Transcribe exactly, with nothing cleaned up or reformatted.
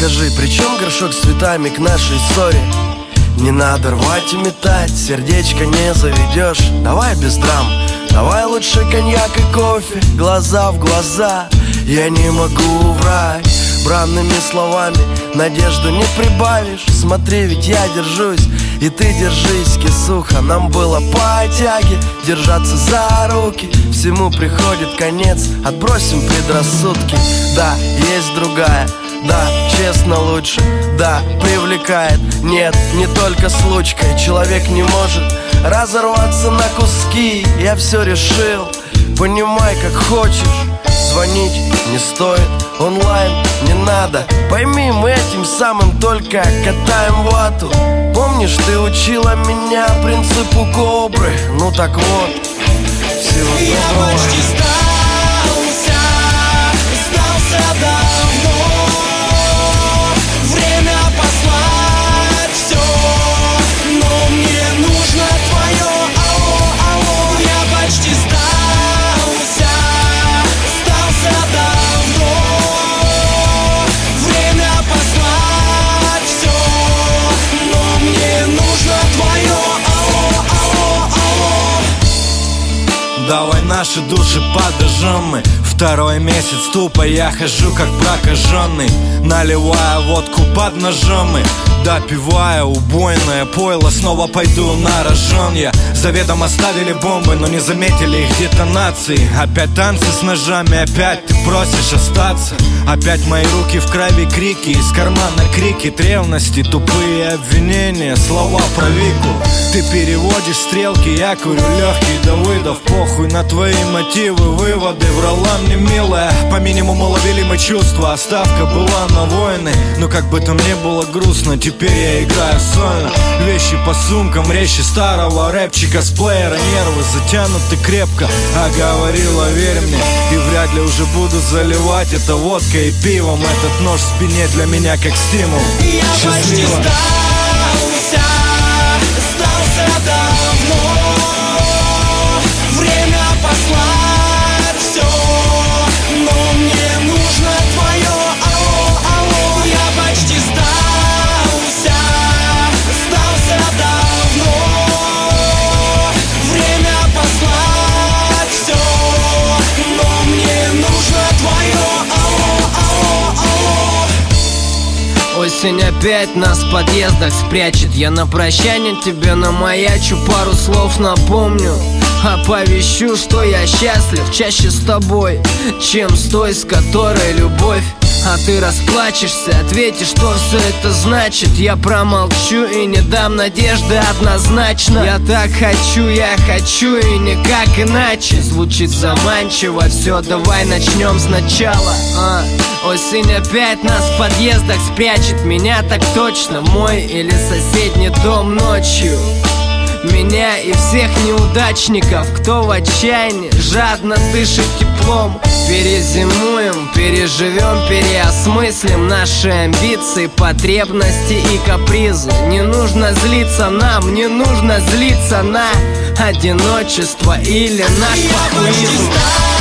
скажи, при чем горшок с цветами к нашей ссоре? Не надо рвать и метать, сердечко не заведешь. Давай без драм, давай лучше коньяк и кофе. Глаза в глаза, я не могу врать. Бранными словами надежду не прибавишь. Смотри, ведь я держусь, и ты держись, кисуха. Нам было по тяге держаться за руки. Всему приходит конец, отбросим предрассудки. Да, есть другая, да, честно лучше, да, привлекает. Нет, не только случкой. Человек не может разорваться на куски. Я все решил, понимай, как хочешь. Звонить не стоит, онлайн не надо. Пойми, мы этим самым только катаем вату. Помнишь, ты учила меня принципу кобры? Ну так вот, всего доброго. Я почти сдался, сдался давно. Время послать все, но мне нужно твое алло, алло. Я почти сдался, сдался давно. Время послать все, но мне нужно твое алло, алло, алло. Давай наши души подожжем мы. Второй месяц тупо я хожу как прокаженный, наливая водку под ножом и допивая убойное пойло. Снова пойду на рожон. Я заведомо оставили бомбы, но не заметили их детонации. Опять танцы с ножами, опять ты просишь остаться. Опять мои руки в крови, крики из кармана, крики ревности, тупые обвинения, слова про Вику. Ты переводишь стрелки, я курю легкий Давыдов. Похуй на твои мотивы, выводы, врала мне милая. По минимуму ловили мы чувства, а ставка была на войны. Но как бы там ни было грустно, теперь я играю сольно. Вещи по сумкам, речи старого рэпчика с плеера. Нервы затянуты крепко, а говорила, верь мне. И вряд ли уже буду заливать это водкой и пивом. Этот нож в спине для меня как стимул. Я почти сдался, сдался давно. Время послать все, но мне нужно твое алло, алло. Я почти сдался, сдался давно. Время послать все, но мне нужно твое алло, алло, алло. Осень опять нас в подъездах спрячет. Я на прощание тебе намаячу, пару слов напомню. Оповещу, что я счастлив чаще с тобой, чем с той, с которой любовь. А ты расплачешься, ответишь, что все это значит. Я промолчу и не дам надежды однозначно. Я так хочу, я хочу и никак иначе. Звучит заманчиво, все, давай начнем сначала. а, Осень опять нас в подъездах спрячет. Меня так точно, мой или соседний дом ночью. Меня и всех неудачников, кто в отчаянии жадно дышит теплом. Перезимуем, переживем, переосмыслим наши амбиции, потребности и капризы. Не нужно злиться нам, не нужно злиться на одиночество или наш популизм.